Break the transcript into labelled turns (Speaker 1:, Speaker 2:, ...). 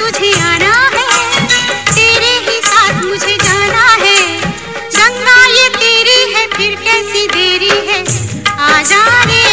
Speaker 1: तुझे आना है, तेरे ही साथ मुझे जाना है। गंगा ये तेरी है, फिर कैसी देरी है, आजा रे